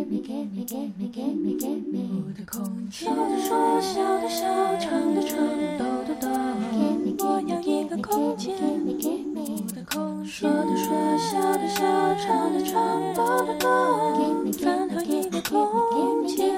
我的空间，说的说，笑的笑，唱的唱，抖的抖，我要一个空间。我的空间，说的说，笑的笑，唱的唱，抖的抖，饭后一个空间。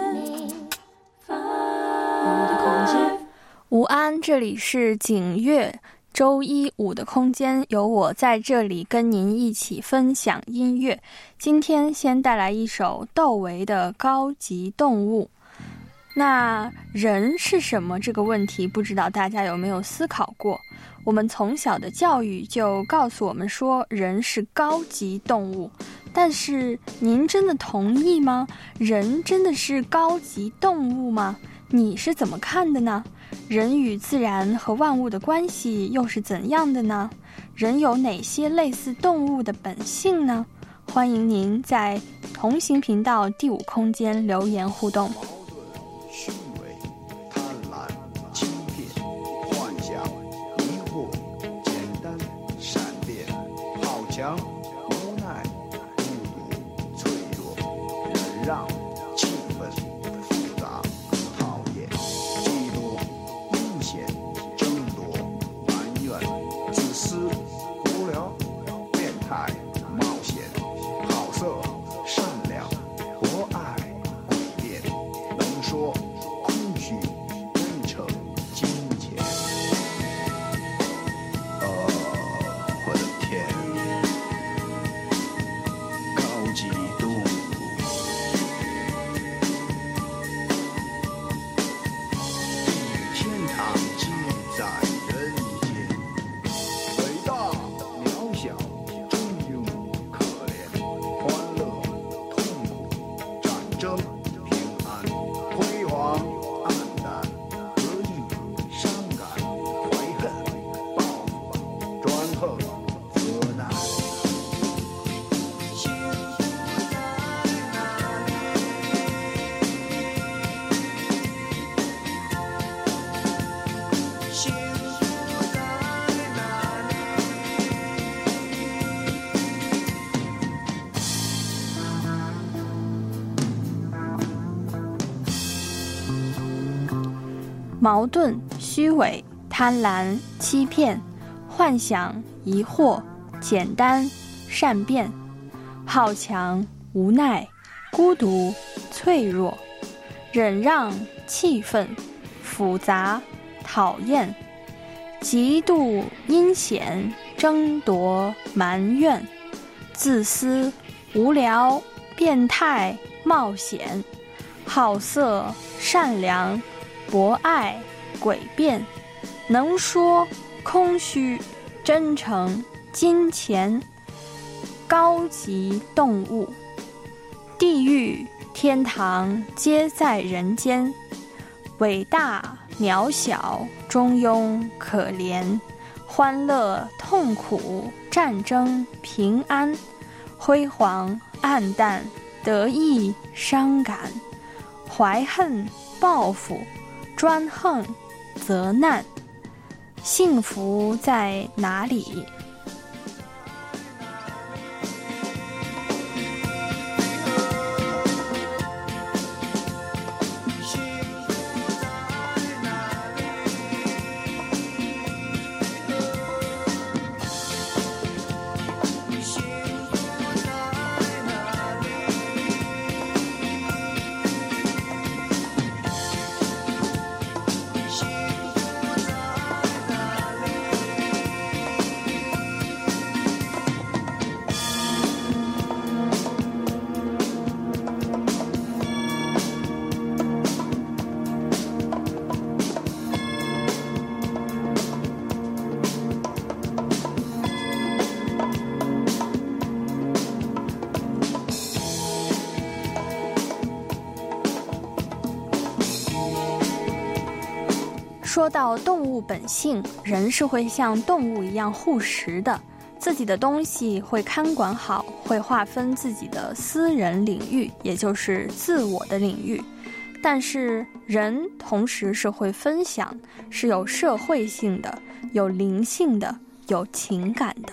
我的空间。 午安，这里是景月。周一5的空间，有我在这里跟您一起分享音乐。今天先带来一首窦唯的《高级动物》。那人是什么这个问题，不知道大家有没有思考过？我们从小的教育就告诉我们说人是高级动物，但是您真的同意吗？人真的是高级动物吗？你是怎么看的呢？人与自然和万物的关系又是怎样的呢？人有哪些类似动物的本性呢？欢迎您在同行频道第5空间留言互动。 矛盾、虚伪、贪婪、欺骗、幻想、迷惑、简单、善变、好强、无奈、孤独、脆弱、忍让、气愤、复杂、讨厌、嫉妒、阴险、争夺、埋怨、自私、无聊、变态、冒险、好色、善良、博爱、诡辩、能说、空虚、真诚、金钱。我的天，高级动物。天堂皆在人间，伟大、渺小、中庸、可怜、欢乐、痛苦、战争、平安、辉煌、暗淡、得意、伤感、怀恨、报复、专横、责难。幸福在哪里？幸福在哪里？ 矛盾、虚伪、贪婪、欺骗、幻想、疑惑、简单、善变、好强、无奈、孤独、脆弱、忍让、气愤、复杂、讨厌、嫉妒、阴险、争夺、埋怨、自私、无聊、变态、冒险、好色、善良、博爱、诡辩、能说、空虚、真诚、金钱、高级动物。地狱、天堂皆在人间，伟大、渺小、中庸、可怜、欢乐、痛苦、战争、平安、辉煌、暗淡、得意、伤感、怀恨、报复、专横、责难。幸福在哪里？说到动物本性，人是会像动物一样护食的，自己的东西会看管好，会划分自己的私人领域，也就是自我的领域。但是人同时是会分享，是有社会性的，有灵性的，有情感的。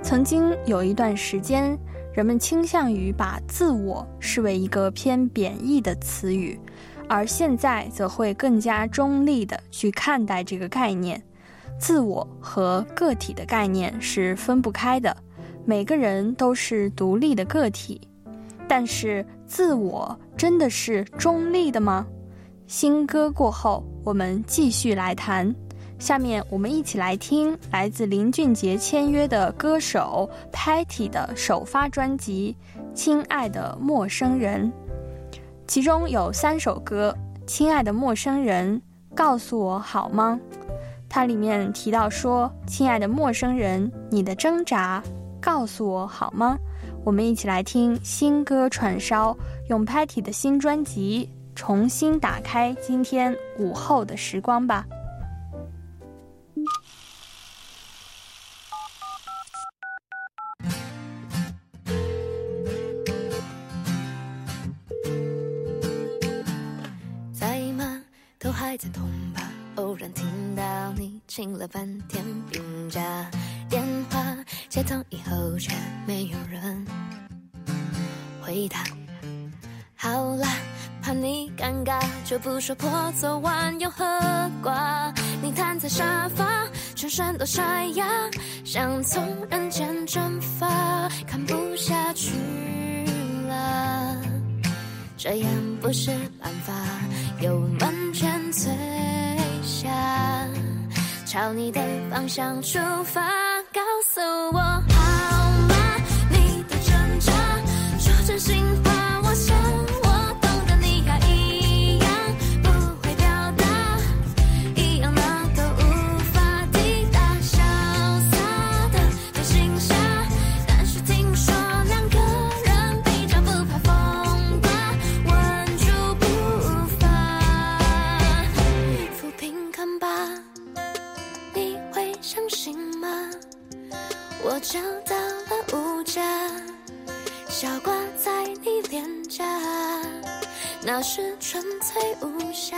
曾经有一段时间，人们倾向于把自我视为一个偏贬义的词语，而现在则会更加中立地去看待这个概念。自我和个体的概念是分不开的，每个人都是独立的个体。但是自我真的是中立的吗？新歌过后，我们继续来谈。下面我们一起来听来自林俊杰签约的歌手 Patty 的首发专辑《亲爱的陌生人》，其中有3首歌，《亲爱的陌生人》、《告诉我好吗》。它里面提到说，亲爱的陌生人，你的挣扎告诉我好吗？我们一起来听新歌串烧，用 Patty 的新专辑重新打开今天午后的时光吧。 在吗？都还在痛吧？偶然听到你亲了半天评价，电话接通以后却没有人回答。好啦，怕你尴尬，就不说破，昨晚又喝挂。你瘫在沙发，全身都沙哑，想从人间蒸发，看不下去了。这样不是办法，油门全催下，朝你的方向出发。告诉我好吗？你的挣扎，说真心话，我想我懂得你还一样不会表达，一样的都无法抵达，潇洒的被心下。但是听说2个人比较不怕风刮，稳住步伐。抚平看吧，你会相信吗？我找到了无价，笑挂在你脸颊，那是纯粹无瑕。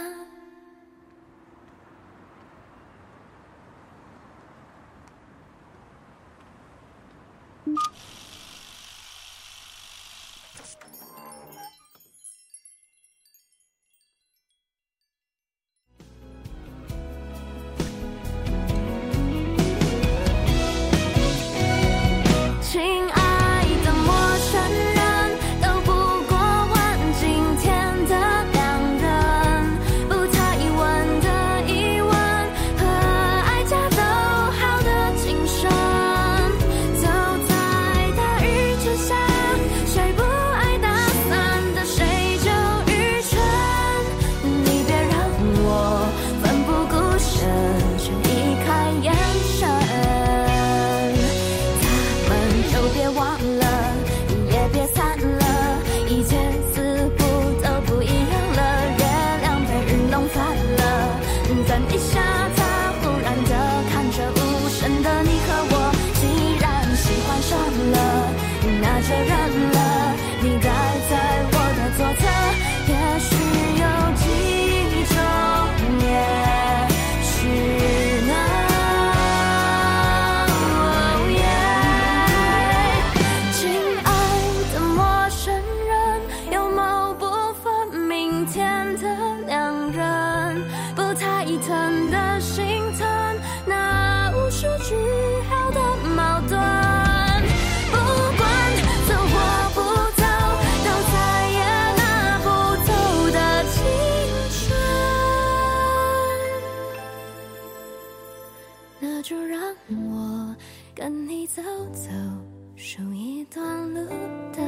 那就让我跟你走走，数一段路的。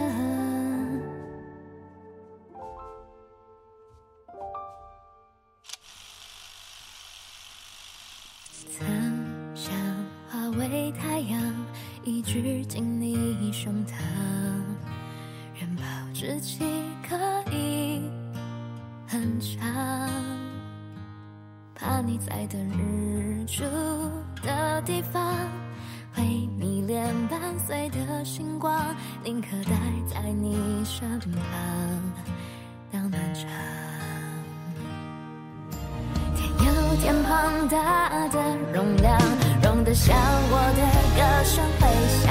曾想化为太阳，一直进你胸膛，人保质期可以很长，怕你在等日出的地方会迷恋伴随的星光，宁可待在你身旁到暖场。天有天庞大的容量，容得下我的歌声回响。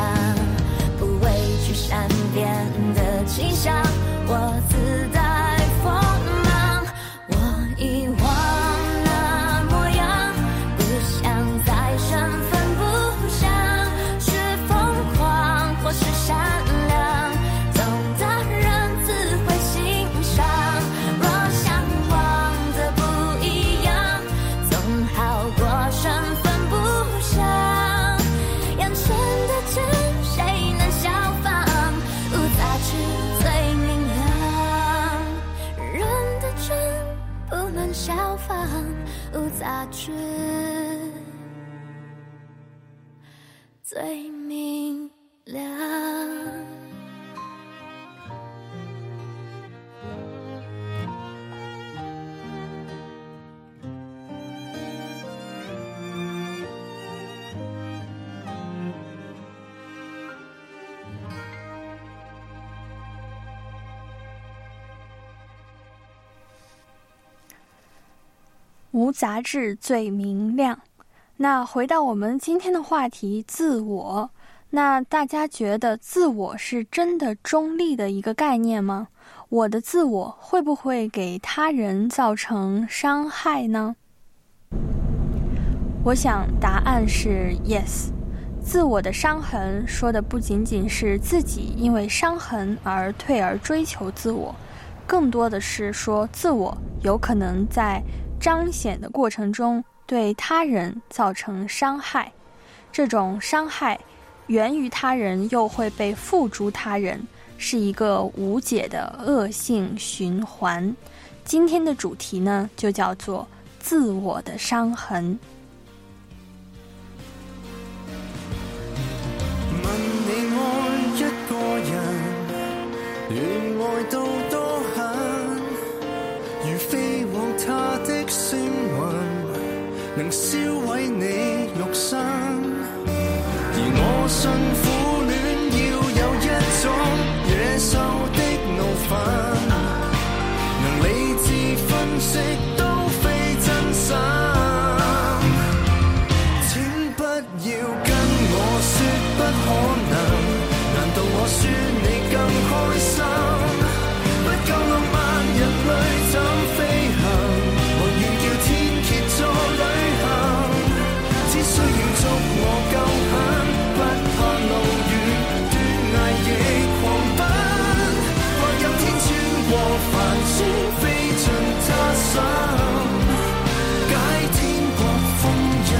好过身份不详，眼前的真谁能效仿？无杂质最明亮，人的真不能效仿，无杂质最明亮。 无杂质最明亮。那回到我们今天的话题，自我。那大家觉得自我是真的中立的一个概念吗？我的自我会不会给他人造成伤害呢？我想答案是 yes。自我的伤痕说的不仅仅是自己因为伤痕而退而追求自我，更多的是说自我有可能在彰显的过程中对他人造成伤害，这种伤害源于他人又会被付诸他人，是一个无解的恶性循环。今天的主题呢，就叫做自我的伤痕。 問你愛一個人，願愛到多狠，如飛往他的星雲，能燒毀你肉身。而我信苦戀要有一種野獸的怒憤，能理智分析都非真心。請不要跟我說不可能，難道我輸你更開心？不夠浪漫人類怎飛行？宏願叫天蠍座旅行，只需要捉我夠狠，不怕路遠斷崖亦狂奔，或有天穿過繁星飛進他心，解天國封印。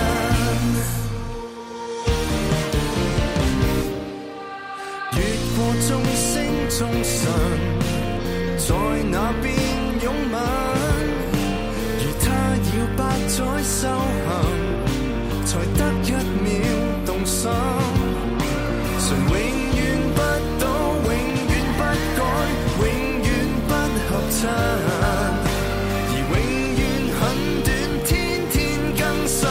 越過眾星眾神，在那邊擁吻，如他要百載修行，才得一秒動心。誰永遠不倒，永遠不改，永遠不合襯，而永遠很短，天天更新。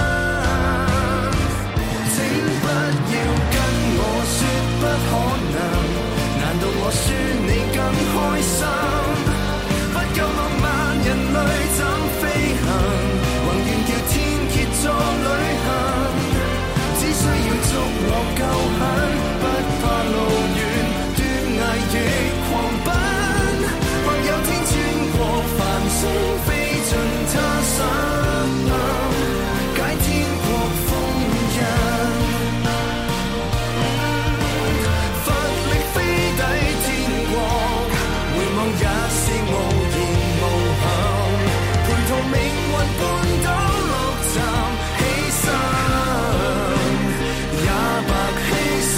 請不要跟我說不可能，難道我輸你更開心？不夠浪漫人類怎飛行？宏願叫天蠍座旅行，只需要捉我夠狠，不怕路遠斷崖亦狂奔，或有天穿過繁星飛進他心，解天國封印。奮力飛抵天國，回望也是無言無憾，陪同命運絆倒六站，犧牲也白犧牲。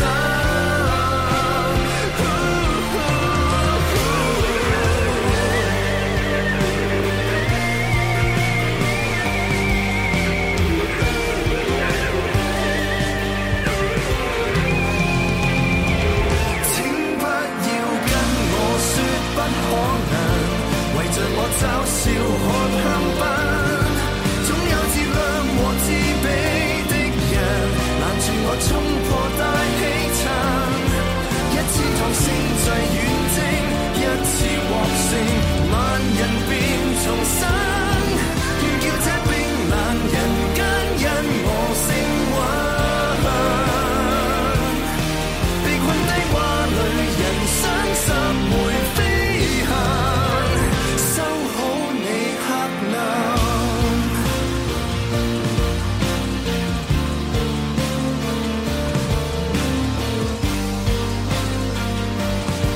請不要跟我說不可能，圍着我嘲笑喝香檳，總有自量和自卑的人，攔住我衝破大氣層。一千趟星際遠征，一次獲勝，萬人便重生。願叫這冰冷人間因我升溫，被困低洼裏人生十回飛行，收好你黑暗。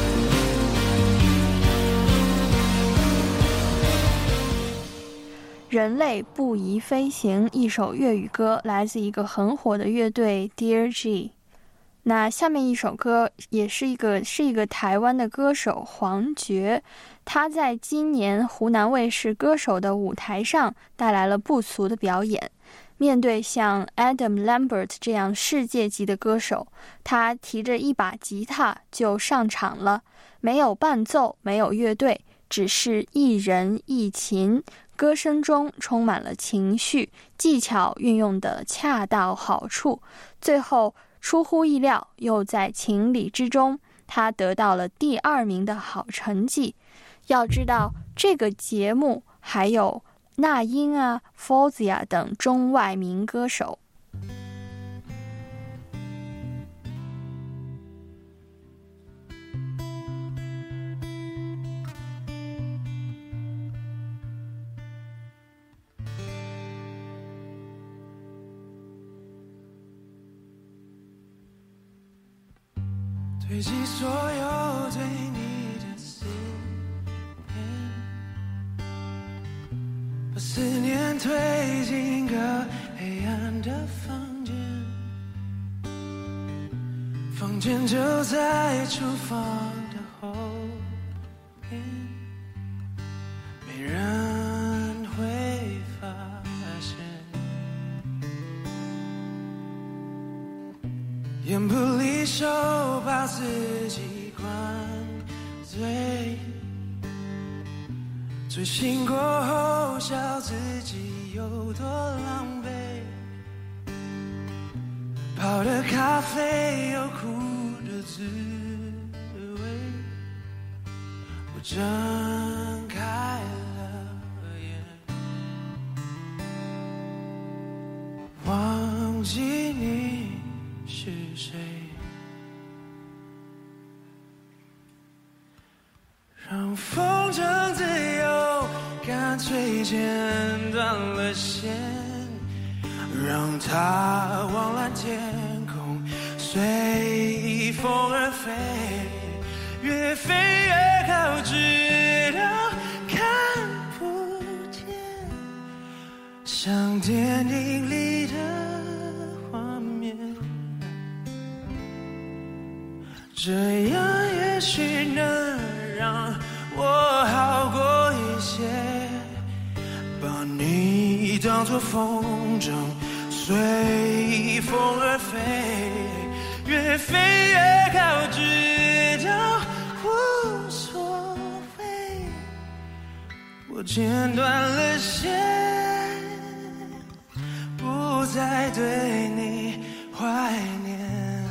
人人类不宜飞行，一首粤语歌，来自一个很火的乐队 Dear G。 那下面一首歌也是一个台湾的歌手黄觉，他在今年湖南卫视歌手的舞台上带来了不俗的表演。面对像 Adam Lambert 这样世界级的歌手，他提着一把吉他就上场了，没有伴奏，没有乐队，只是一人一琴，歌声中充满了情绪，技巧运用得恰到好处，最后出乎意料又在情理之中，他得到了第2名的好成绩。要知道这个节目还有那英啊、Fozia 等中外名歌手。 堆积所有对你的思念，把思念推进个黑暗的房间，房间就在厨房的后面，没人会发现，眼不离手把自己灌醉，醉醒过后笑自己有多狼狈，泡的咖啡有苦的滋味，我睁开了眼，忘记你是谁，让风筝自由，干脆剪断了线，让它往蓝天空随风而飞，越飞越高，直到看不见，像电影里的画面，这样也许能让我好过一些，把你当作风筝，随风而飞，越飞越高，直到无所谓，我剪断了线，不再对你怀念。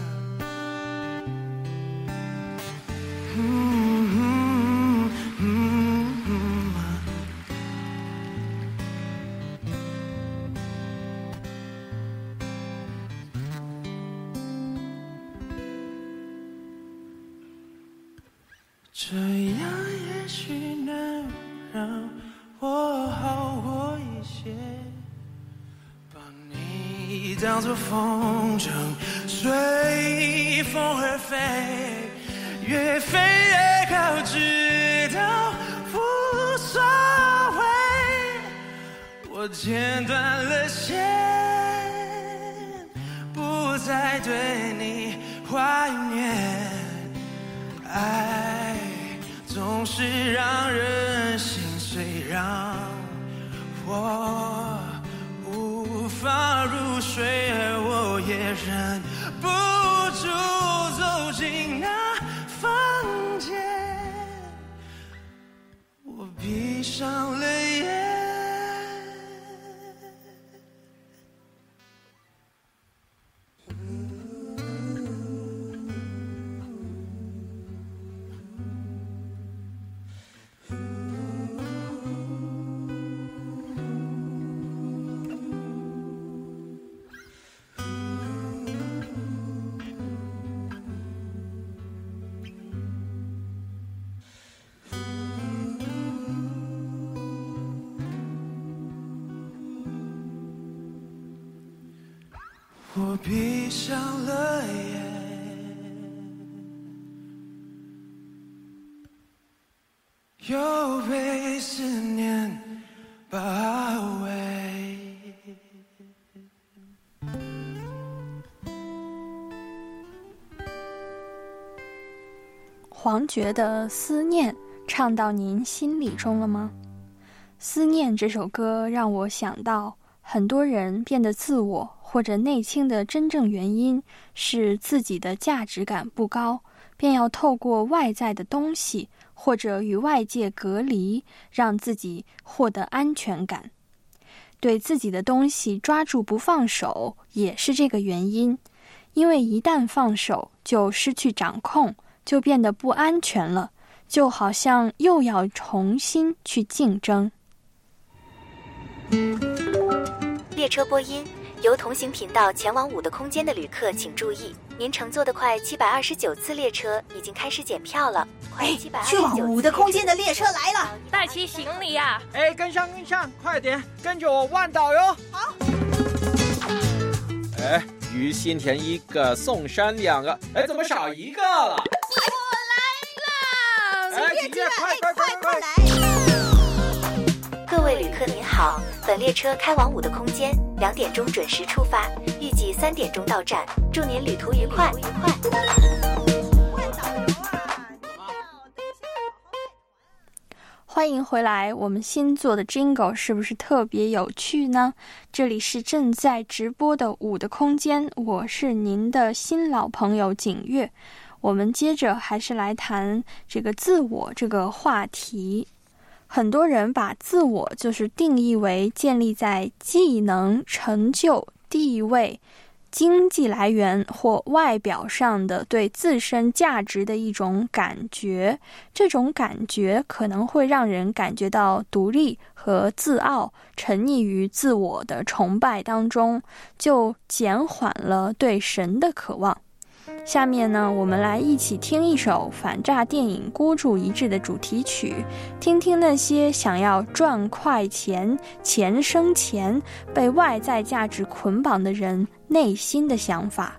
这样也许能让我好过一些，把你当作风筝，随风而飞，越飞越高，直到无所谓，我剪断了线，不再对你怀念，爱总是让人心碎，让我无法入睡，而我也忍不住走进那房间，我闭上了眼，我闭上了眼，又被思念包围， 黄觉的《思念》唱到您心里中了吗？《思念》这首歌让我想到，很多人变得自我或者内倾的真正原因是自己的价值感不高，便要透过外在的东西或者与外界隔离，让自己获得安全感。对自己的东西抓住不放手也是这个原因，因为一旦放手就失去掌控，就变得不安全了，就好像又要重新去竞争。 列车播音，由同行频道前往5的空间的旅客请注意，您乘坐的快729次列车已经开始检票了。快729 去往5的空间的列车来了， 带齐行李呀！ 跟上，快点，跟着我万导游。 好。 鱼心田1个，宋山2个，怎么少1个了？ 我来了！ 景月，快来！ 各位旅客您好，本列车开往5的空间，2点钟准时出发，预计3点钟到站，祝您旅途愉快。 欢迎回来，我们新做的 Jingle 是不是特别有趣呢？这里是正在直播的5的空间，我是您的新老朋友景月。我们接着还是来谈这个自我这个话题。很多人把自我就是定义为建立在技能、成就、地位、经济来源或外表上的对自身价值的一种感觉，这种感觉可能会让人感觉到独立和自傲，沉溺于自我的崇拜当中，就减缓了对神的渴望。下面呢，我们来一起听一首反诈电影《孤注一掷》的主题曲，听听那些想要赚快钱、钱生钱、被外在价值捆绑的人内心的想法。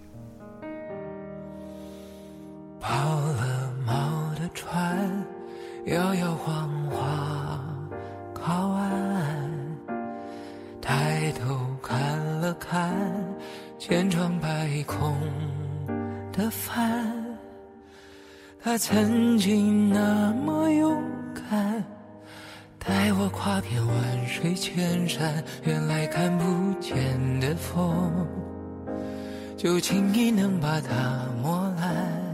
跑了锚的船，摇摇晃晃靠岸，抬头看了看千疮百孔的帆，他曾经那么勇敢，带我跨遍万水千山，原来看不见的风就轻易能把它磨烂，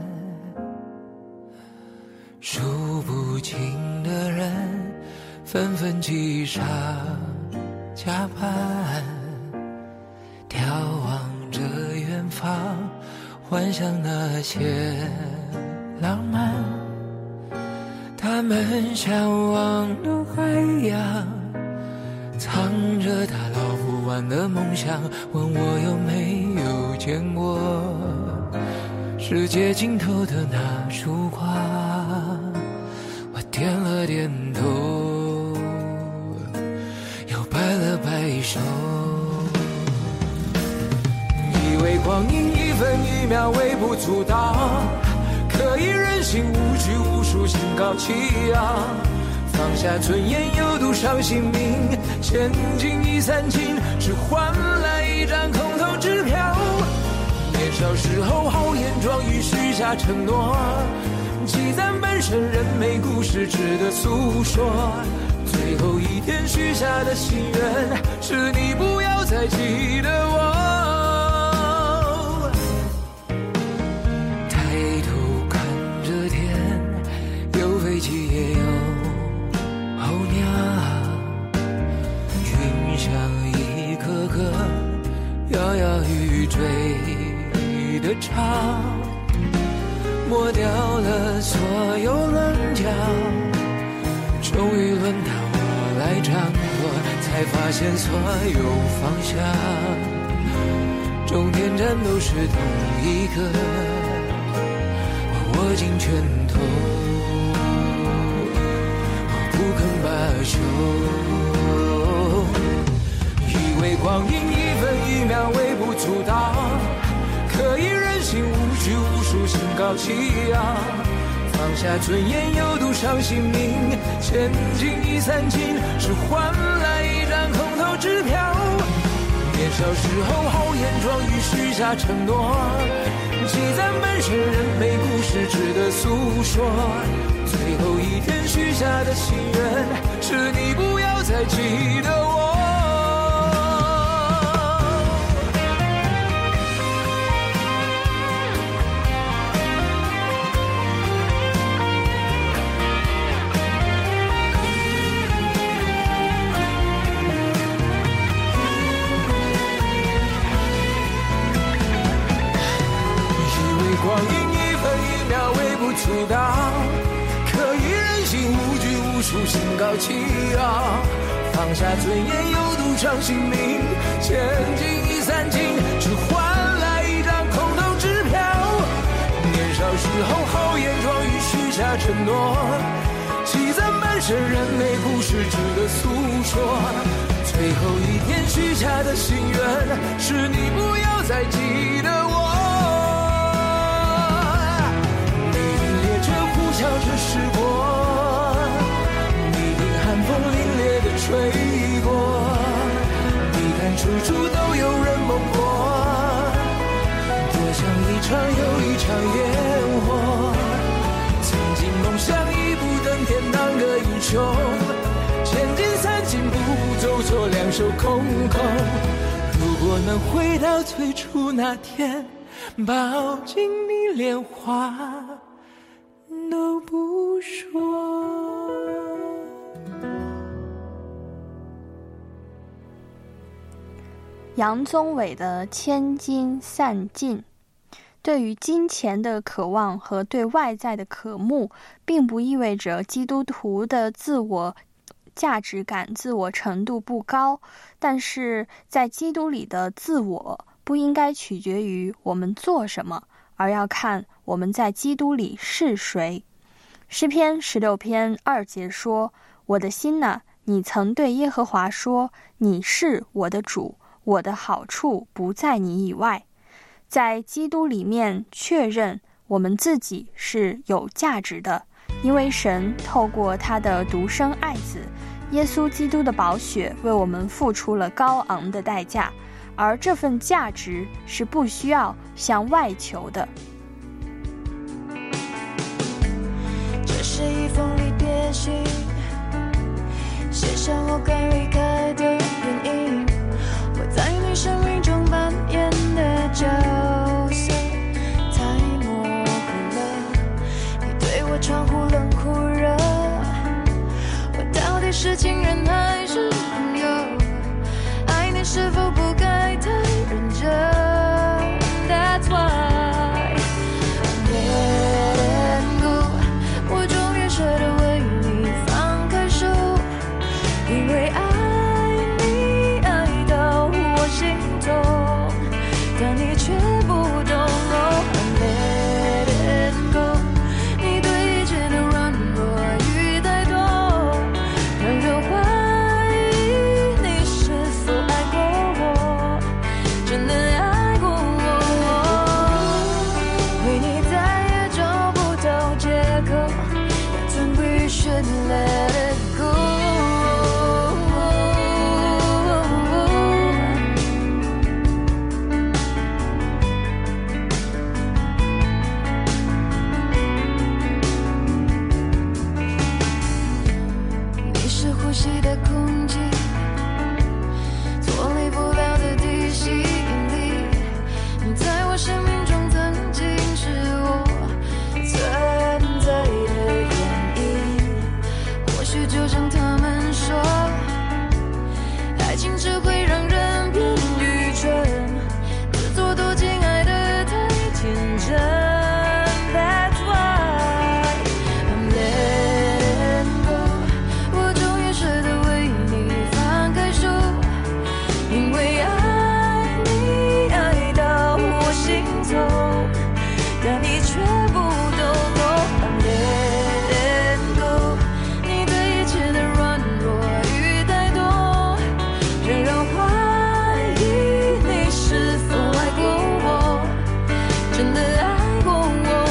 数不清的人纷纷击杀加班，眺望着远方，幻想那些浪漫，他们向往的海洋，藏着他捞不完的梦想，问我有没有见过世界尽头的那束光，我点了点头，又摆了摆手，以为光阴1分1秒微不足道，可以任性无拘无束，心高气昂，放下尊严有赌上性命，前进1、3斤，只换来一张空头支票。年少时候豪言壮语，许下承诺，积攒本身人美故事值得诉说，最后一天许下的心愿是你不要再记得我。抬头看着天，有飞机也有候鸟，云像一颗颗摇摇欲坠的潮，抹掉了所有棱角，终于轮到我来掌舵，才发现所有方向终点站都是同一个，我握紧拳头，我不肯罢休，以为光阴1分1秒微不足道，可以任性无拘无束，心高气昂，放下尊严有赌上性命，前进1、3斤，只换来一张空头支票。年年少时候豪言壮语，许下承诺，积攒半生人美故事值得诉说。最后一天许下的心愿，是你不要再记得我。光阴一分一秒微不足道，可以任性无拘无束，心高气傲。放下尊严，有赌场性命，前进已散尽，只换来一张空头支票。年少时候豪言壮语，许下承诺，积攒半生人美故事值得诉说。最后一天许下的心愿，是你不要再记得我。笑着驶过，你听寒风凛冽地吹过，你看处处都有人梦过，多像一场又一场烟火。曾经梦想一步登天，当个英雄，前进3进步走错2手空空。如果能回到最初那天，抱紧你莲花都不说。 杨宗纬的千金散尽。对于金钱的渴望和对外在的渴慕，并不意味着基督徒的自我价值感、自我程度不高，但是在基督里的自我不应该取决于我们做什么，而要看我们在基督里是谁。诗篇16篇2节说：我的心哪，你曾对耶和华说，你是我的主，我的好处不在你以外。在基督里面确认我们自己是有价值的，因为神透过他的独生爱子耶稣基督的宝血为我们付出了高昂的代价，而这份价值是不需要向外求的。 这是一封离别信，写上我该离开的原因，我在你生命中扮演的角色太模糊了，你对我传呼冷酷热，我到底是情人还是朋友？爱你是否不该太认真？ That's why I'm letting go， 我终于舍得为你放开手，因为爱你爱到我心痛，但你却不懂。I'm letting go， 你对一切的软弱与怠惰，让人怀疑你是否爱过我，真的爱过我，为你再也找不到借口。That's when we should let it go。你是呼吸的空气，脱离不了的地心引力，你在我生命中曾经是我存在的原因。或许就像他们说，爱情只会让人变愚蠢，自作多情爱得太天真。That's why I'm letting go， 我终于舍得为你放开手，因为爱你爱到我心痛，但你却不懂。I'm letting go， 你对一切的软弱与怠惰，让人怀疑你是否爱过我，真的爱过我，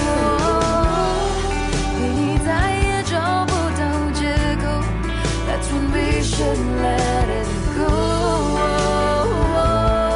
为你再也找不到借口。That's when we should let it go。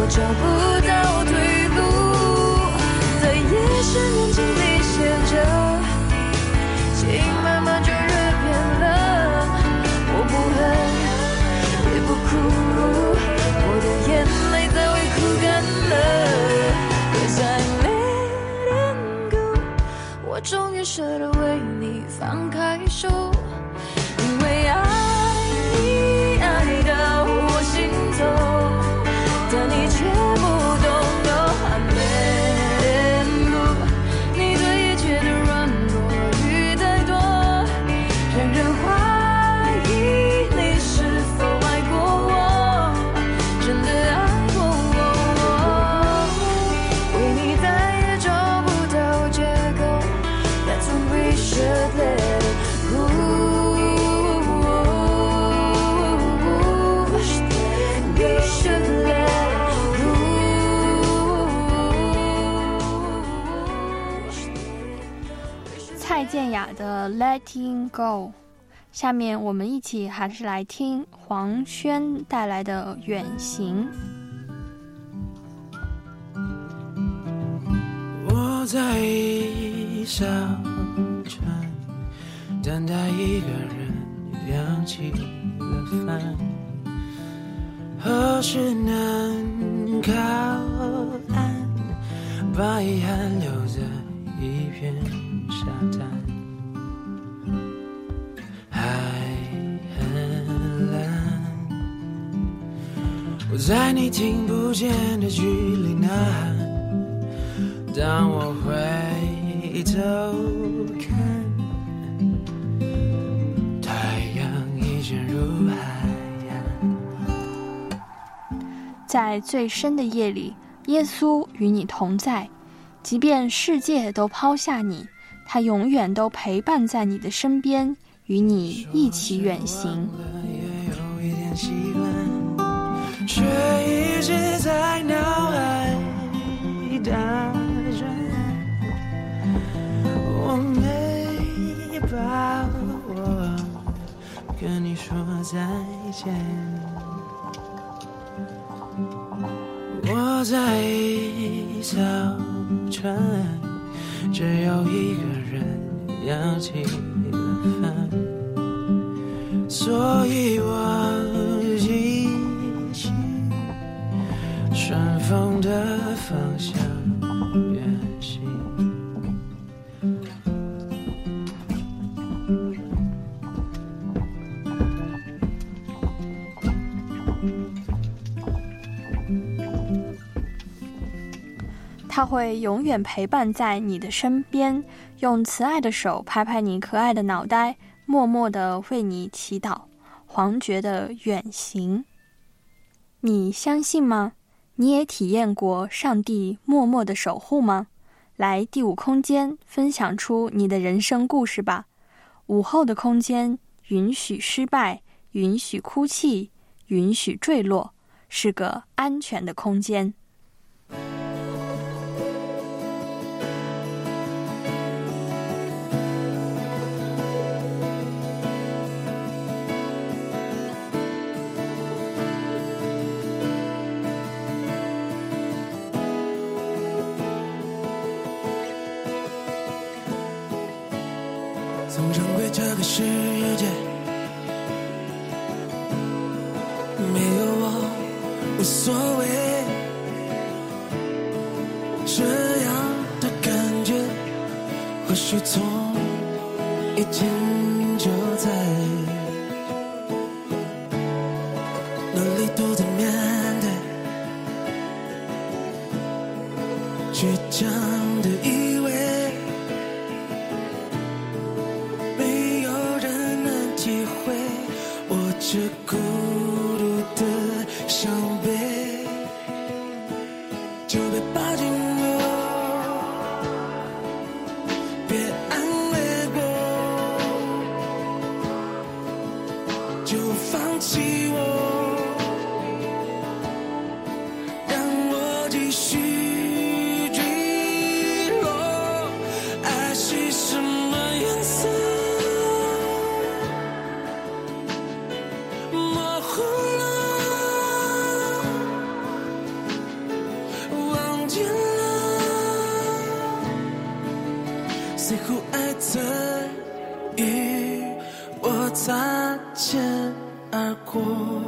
我找不到退路，在夜深人静里写着，情慢慢就越变了。我不恨也不哭，我的眼泪早已哭干了。Cause I let it go， 我终于舍得为你放开手，因为爱你爱到我心头，但你却不懂。I let it go， 你对一切的软弱与怠惰，让人怀疑你是否爱过我，真的爱过我。为你再也找不到借口， That's when we should let it go。 蔡健雅的 Letting Go。 下面我们一起还是来听黄轩带来的远行。 我在小船，等待一个人扬起了帆，何时能靠岸，把遗憾留在一片沙滩。海很蓝，我在你听不见的距离呐喊，当我回头看，太阳已潜入海洋。 在最深的夜里，耶稣与你同在，即便世界都抛下你，他永远都陪伴在你的身边，与你一起远行。 也有一点习惯，却一直在脑海打转，我没把握跟你说再见。我在小船，只有一个人扬起了帆，所以我记起顺风的方向远行。 他会永远陪伴在你的身边，用慈爱的手拍拍你可爱的脑袋，默默地为你祈祷。黄觉的远行，你相信吗？你也体验过上帝默默的守护吗？来第五空间分享出你的人生故事吧。午后的空间，允许失败，允许哭泣，允许坠落，是个安全的空间。 从正规这个世界，没有我无所谓，这样的感觉或许从以前就在，努力都在面对，倔强的以为这孤独的伤悲，就别抱紧我，别安慰我，就放弃我，让我继续坠落。爱是什么颜色？ 见了，似乎爱曾与我擦肩而过，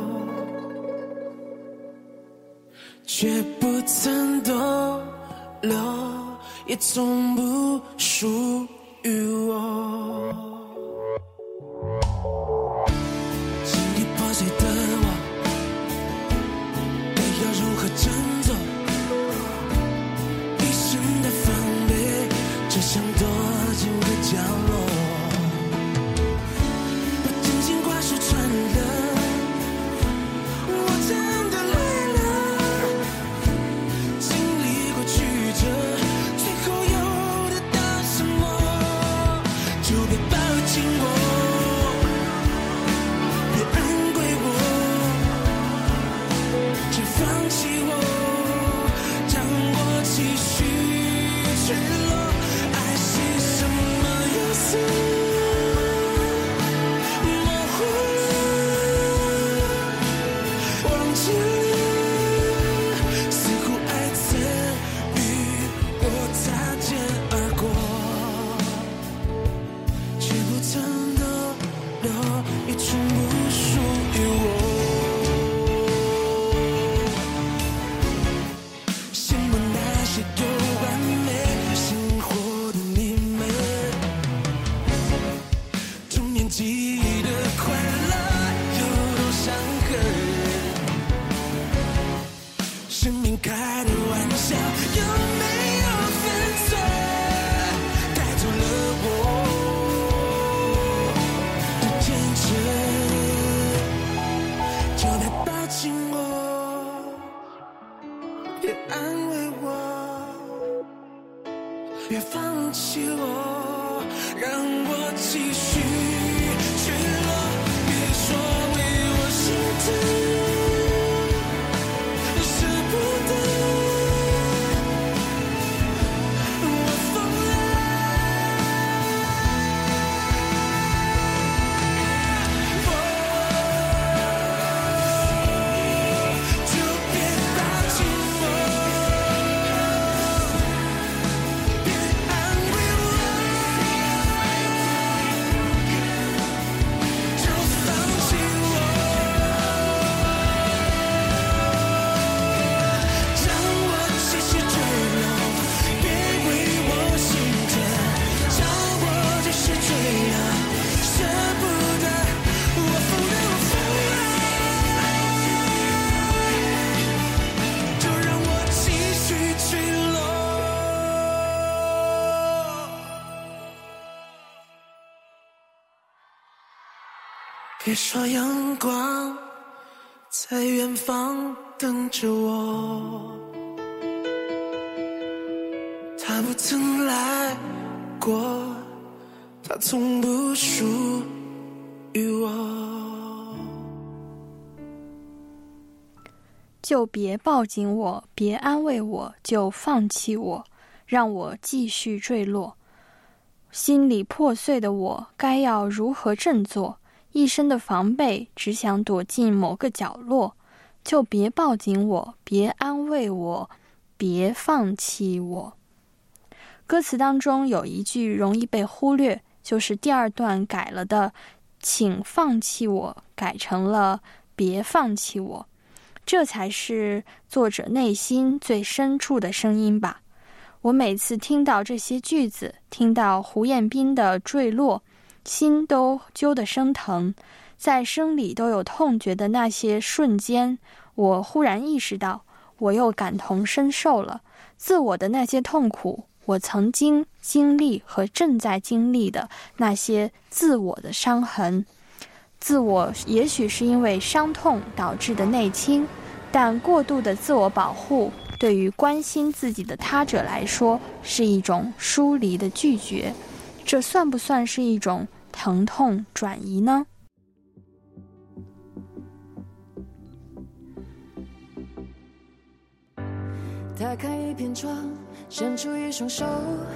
却不曾逗留，也从不属于我。心底破碎的我，该要如何振作？一生的防备，只想躲进个角落。把真心话说穿了，我真的累了。经历过曲折，最后有得到什么？就别抱紧我，别安慰我，别放弃我，让我继续坠落。爱是什么颜色？模糊了，忘记了，似乎爱曾与我擦肩而过，却不曾逗留，也从不属于我。羡慕那些有完美生活的你们，童年记忆的快乐有多伤痕。生命开的玩笑有没有分寸？带走了我的天真，就别抱紧我，别安慰我，别放弃我，让我继续坠落。别说为我心疼，舍不得，我疯了。就别抱紧我，别安慰我，就放弃我，让我继续坠落，别为我心疼，让我继续坠落，舍不得，我疯了，我疯了，就让我继续坠落。别说阳光在远方等着我，它不曾来过，它从不属于我。 就别抱紧我，别安慰我，就放弃我，让我继续坠落。心里破碎的我，该要如何振作？一身的防备，只想躲进某个角落。就别抱紧我，别安慰我，别放弃我。歌词当中有一句容易被忽略，就是第二段改了的请放弃我，改成了别放弃我。这才是作者内心最深处的声音吧。我每次听到这些句子，听到胡彦斌的坠落，心都揪得生疼。在生理都有痛觉的那些瞬间，我忽然意识到，我又感同身受了。自我的那些痛苦，我曾经经历和正在经历的那些自我的伤痕。自我也许是因为伤痛导致的内倾，但过度的自我保护对于关心自己的他者来说是一种疏离的拒绝。这算不算是一种疼痛转移呢？ 打开一片窗，伸出一双手，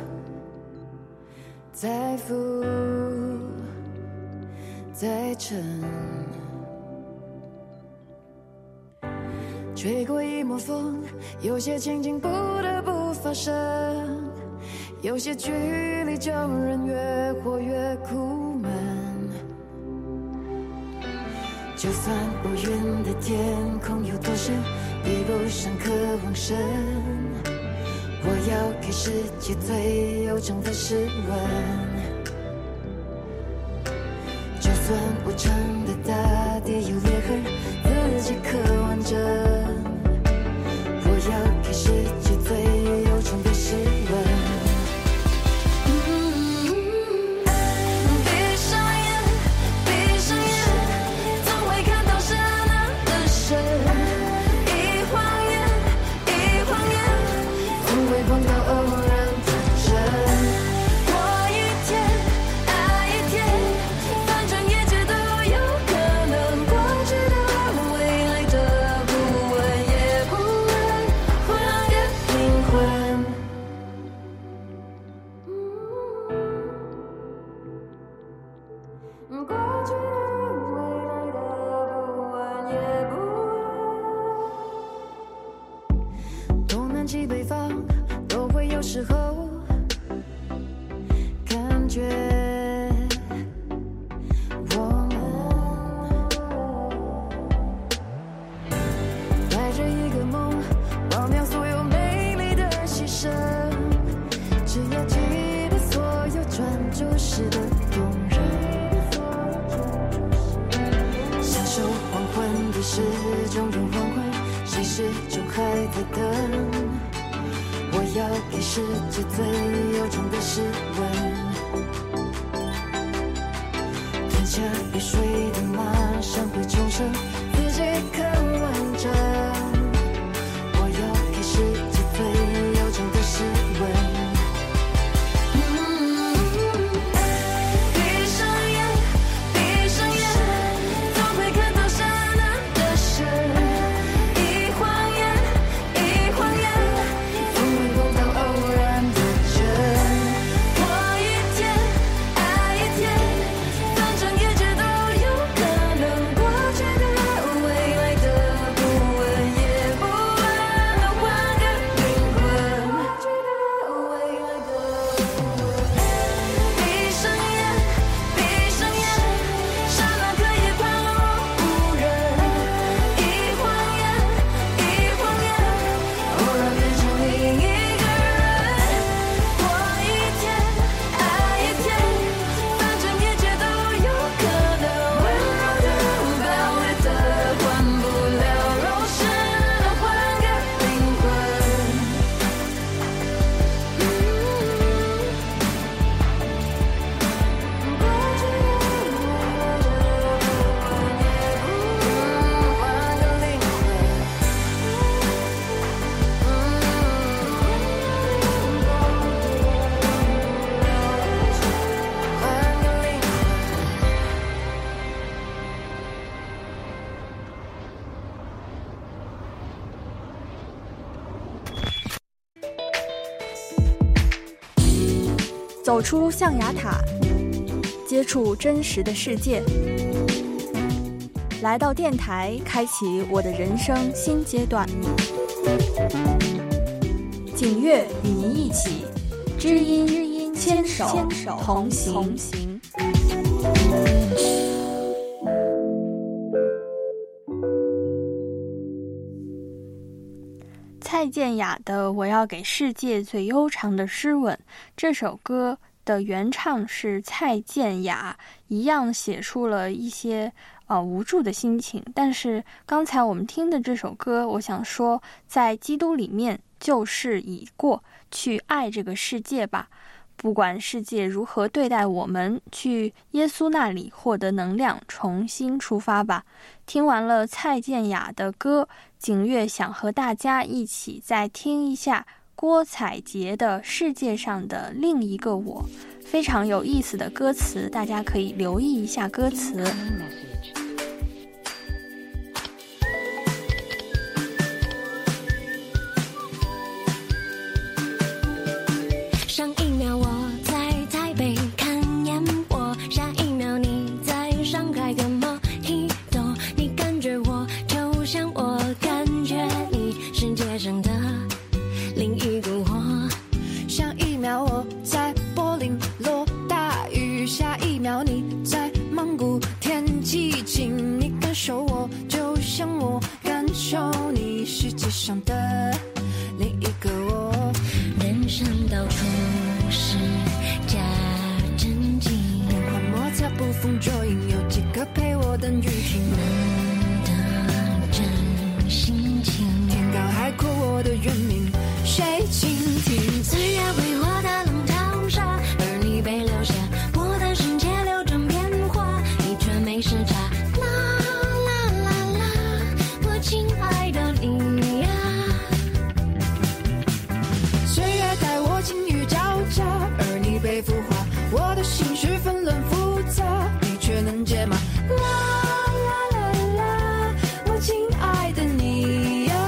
再浮再沉， 吹过一抹风，有些情景不得不发生，有些距离叫人越活越苦闷。就算乌云的天空有多深，比不上渴望深。我要给世界最悠长的诗文。就算无常的大地有裂痕，自己刻完整。我要给世界最悠长的诗文。西北方都会有时候感觉我们带着一个梦，忘掉所有美丽的牺牲，只要记得所有专注时的动人，享受黄昏的时钟的黄昏，谁始终还在等。我要给世界最悠长的诗文。天下雨水的马上会重生，自己肯完整。我要给世界最悠长的诗文。 走出象牙塔，接触真实的世界，来到电台，开启我的人生新阶段。景月与您一起，知音牵手同行。蔡健雅的《我要给世界最悠长的诗吻》这首歌的原唱是蔡健雅，一样写出了一些无助的心情。但是刚才我们听的这首歌，我想说，在基督里面旧事已过，去爱这个世界吧。不管世界如何对待我们，去耶稣那里获得能量，重新出发吧。听完了蔡健雅的歌，景月想和大家一起再听一下郭采洁的《世界上的另一个我》，非常有意思的歌词，大家可以留意一下歌词。 上一秒我在台北看烟火，下一秒你在上海跟莫吉托，你感觉我就像我感觉。 另一个我。 上一秒我在柏林落大雨，下一秒你在蒙古天气晴。你感受我，就像我感受你，世界上的另一个我。 人生到处是假真经， 变幻莫测，捕风捉影，有几个陪我等雨停？ 难得真心情， 天高海阔，我的原名谁倾听？ 岁月为我打浪淘沙，而你被留下，我的世界流转变化，你却没时差。啦啦啦啦，我亲爱的你呀。 岁月带我境遇交加，而你被孵化，我的心绪纷乱复杂，你却能解码。啦啦啦啦，我亲爱的你呀。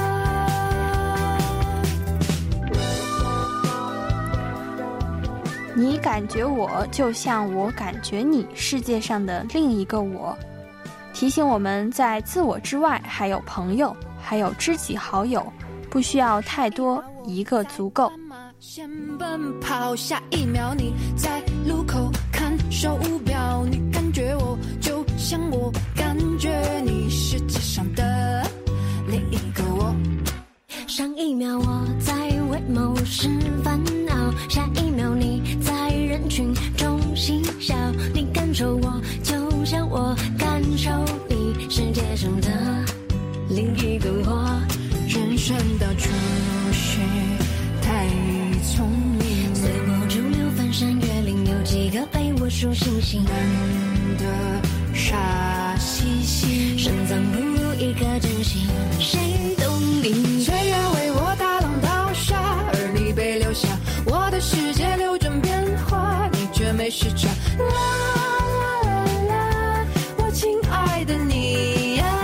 你感觉我，就像我感觉你，世界上的另一个我。提醒我们在自我之外还有朋友，还有知己好友，不需要太多，一个足够。 先奔跑，下一秒你在路口看手表，你感觉我，就像我感觉你，世界上的另一个我。 上一秒我在为某事烦恼，下一秒你在人群中嬉笑，你感受我，就像我感受你，世界上的另一个我。 人生到处是太聪明， 随波逐流，翻山越岭，有几个陪我数星星？ 难得傻兮兮， 深藏不如一颗真心，谁懂你？ 岁月为我打浪淘沙，而你被留下，我的世界流转变化，你却没时差。啦啦啦啦，我亲爱的你呀。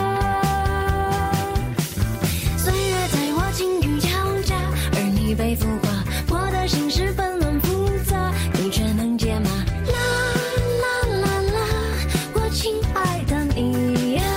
岁月在我境遇交加，而你被孵化，我的心事纷乱复杂，你却能解码。啦啦啦啦，我亲爱的你呀。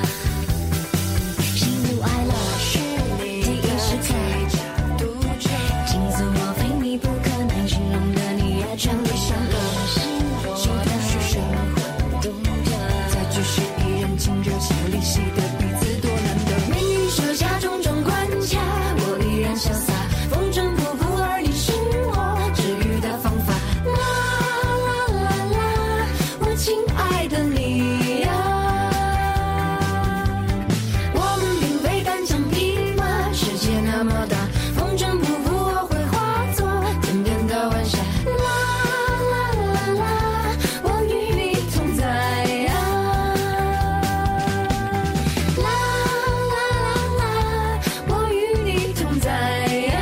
喜怒哀乐是你第一时刻，倾诉我非你不可，难形容的你也全部伤了。 心头是生活独特，再只是一人情热千里，系得彼此多难得。 命运设下种种关卡，我依然潇洒，风尘仆仆，而你是我治愈的方法。啦啦啦啦，我亲爱的你呀。 我们并非单枪匹马，世界那么大，风尘仆仆，我会化作天边的晚霞。啦啦啦啦，我与你同在啊。 啦啦啦啦，我与你同在呀。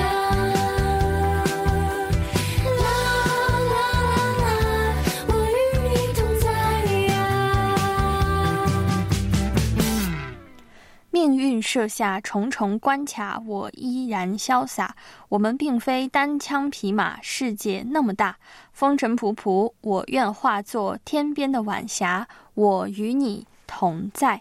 啦啦啦啦，我与你同在呀。 命运设下重重关卡，我依然潇洒。我们并非单枪匹马，世界那么大，风尘仆仆，我愿化作天边的晚霞，我与你同在。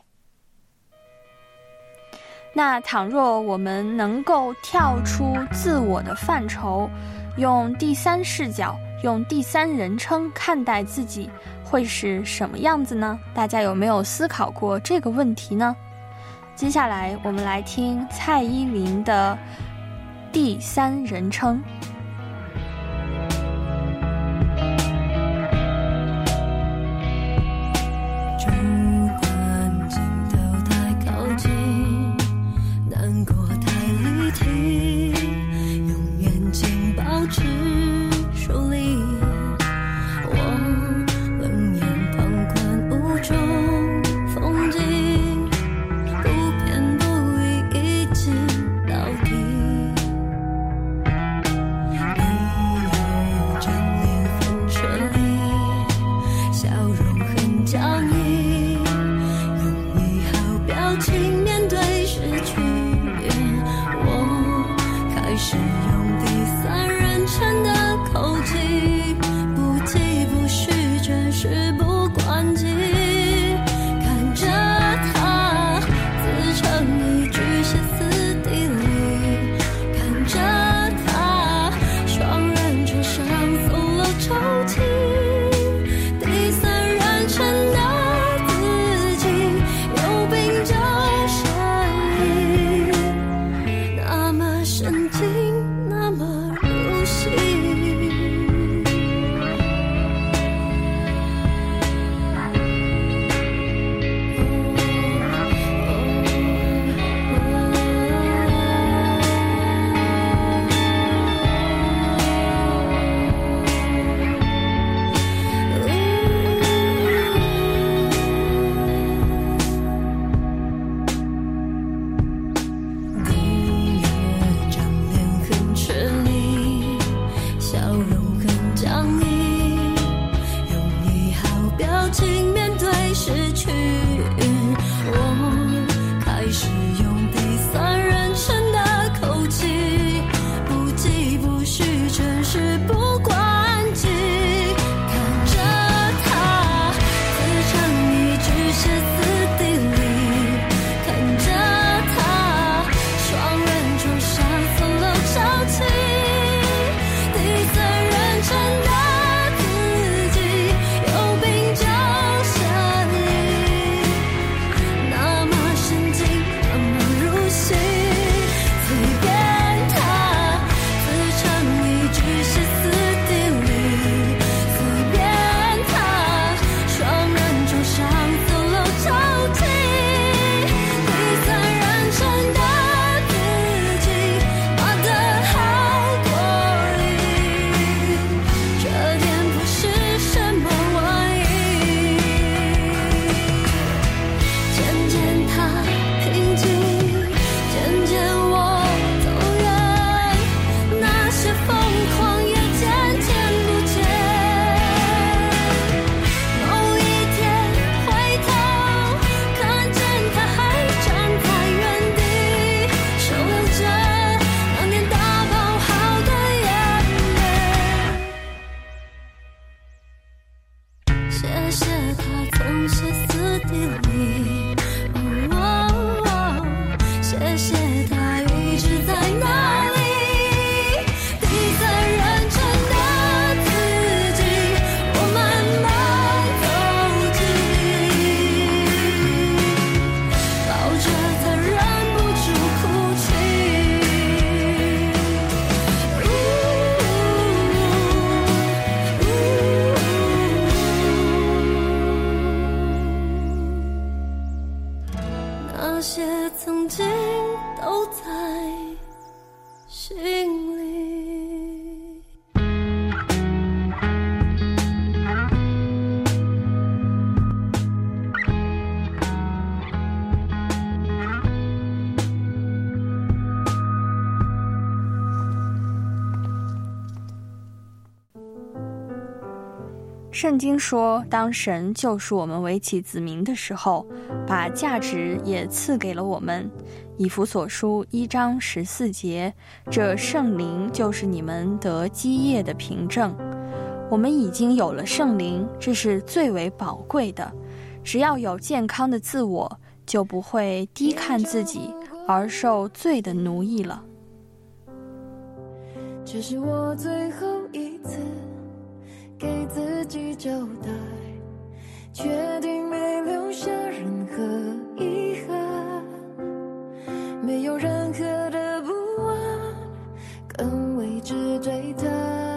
那倘若我们能够跳出自我的范畴，用第三视角，用第三人称看待自己，会是什么样子呢？大家有没有思考过这个问题呢？接下来我们来听蔡依林的第三人称。 主观镜头太靠近，难过太离题，用眼睛保持疏离，我冷眼旁观无中风景，不偏不倚，一镜到底。你有张脸很彻底，笑容很僵硬，用一号表情面对失去。我开始用第三人称的口气，不疾不徐，却事不关己，看着他自成一句歇斯底里，看着那么入戏。那些曾经都在心里。 圣经说，当神救赎我们为其子民的时候，把价值也赐给了我们。以弗所书1章14节，这圣灵就是你们得基业的凭证。我们已经有了圣灵，这是最为宝贵的。只要有健康的自我，就不会低看自己，而受罪的奴役了。 这是我最后一次给自己交代，确定没留下任何遗憾，没有任何的不安跟未知对谈。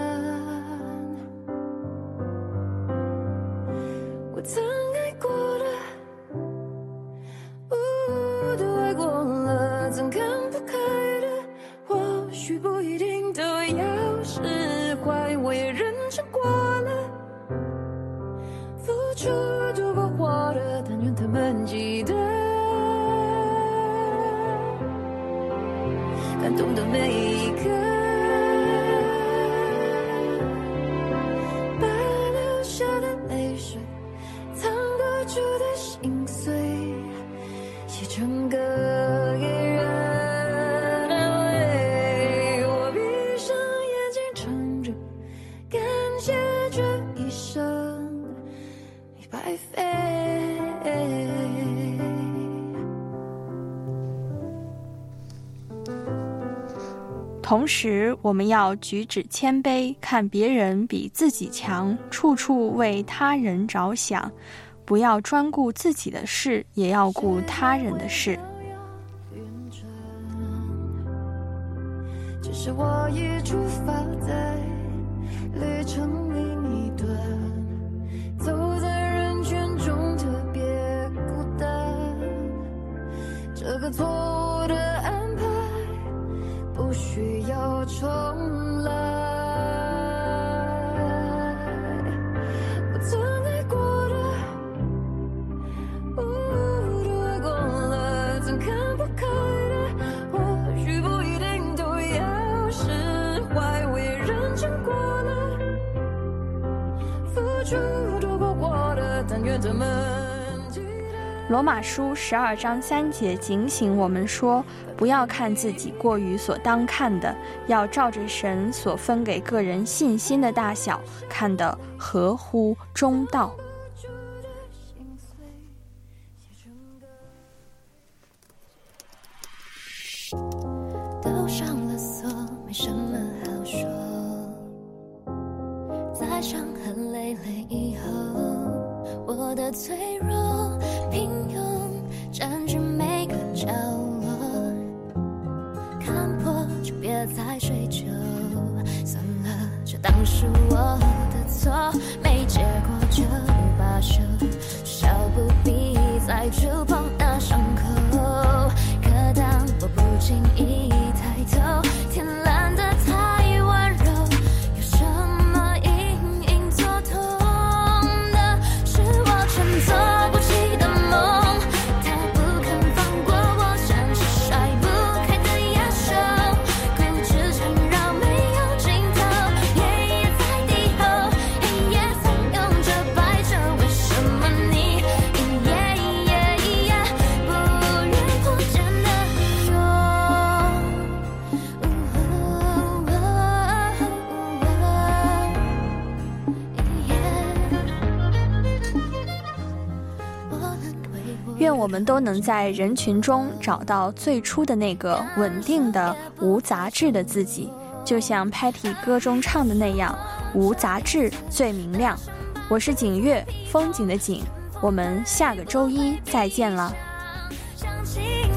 我曾爱过的，都爱过了，曾看不开的，或许不一定都要释怀，我也认真过了，付出度过我的，但愿他们记得感动的每一刻，把流下的泪水，藏不住的心碎，写成歌给人安慰。我闭上眼睛唱着，感谢这一生没白费。 同时，我们要举止谦卑，看别人比自己强，处处为他人着想，不要专顾自己的事，也要顾他人的事。 只是我已出发在旅程里你短，走在人群中特别孤单。这个错误的安排不需要重来。我曾爱过的，都爱过了，曾看不开的，或许不一定都要释怀。我也认真过了，付出都过过的，但愿他们。 罗马书12章3节警醒我们说，不要看自己过于所当看的，要照着神所分给个人信心的大小，看得合乎中道。 都上了锁，没什么好说。在伤痕累累以后，我的脆弱平庸占据每个角落，看破就别再追究，算了，这当是我的错，没结果就罢休，少不必再触碰那伤口。可当我不经意抬头，天蓝得太温柔，有什么隐隐作痛的，是我乘坐不起的梦，他不肯放过我，像是甩不开的野兽，固执缠绕没有尽头，夜夜在低吼，黑夜怂恿着摆着，为什么你不愿破茧的蛹？ 愿我们都能在人群中找到最初的那个稳定的无杂质的自己，就像 Patty 歌中唱的那样，无杂质最明亮。我是景月，风景的景，我们下个周一再见了。 想起